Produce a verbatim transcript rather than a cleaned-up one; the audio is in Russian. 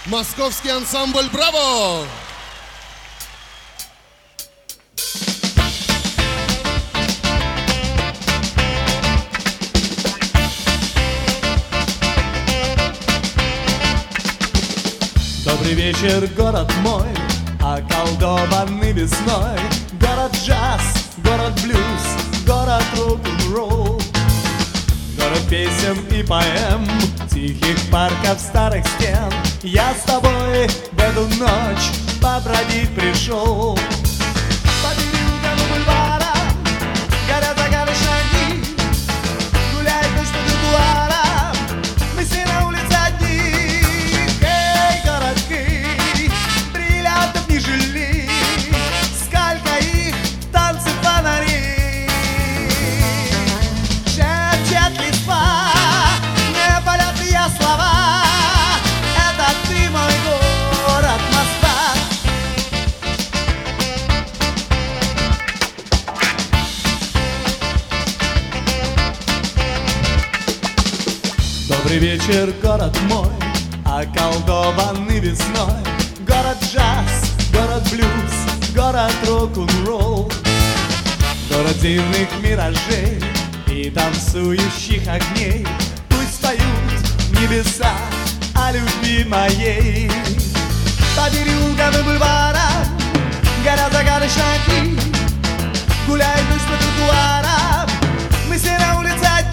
Московский ансамбль «Браво». Добрый вечер, город мой, околдованный весной. Город джаз, город блюз, город рок-н-ролл. Город песен и поэм, тихих парков, старых стен. Я с тобой в эту ночь побродить пришел. По переулкам и бульварам горят загадочные огни. Гуляет ночь по тротуарам, мы все на улице одни. Эй, городки, бриллиантов не жили, сколько их, танцы фонари. Шепчет листва, непонятные слова. Это ты, мой город, Москва. Добрый вечер, город мой, околдованный весной. Город джаз, город блюз, город рок-н-ролл. Город дивных миражей и танцующих огней. Пусть поют небеса о любви моей. По переулкам и бульварам горят загадочные огни. Гуляет ночь по тротуарам, мы все на улице одни.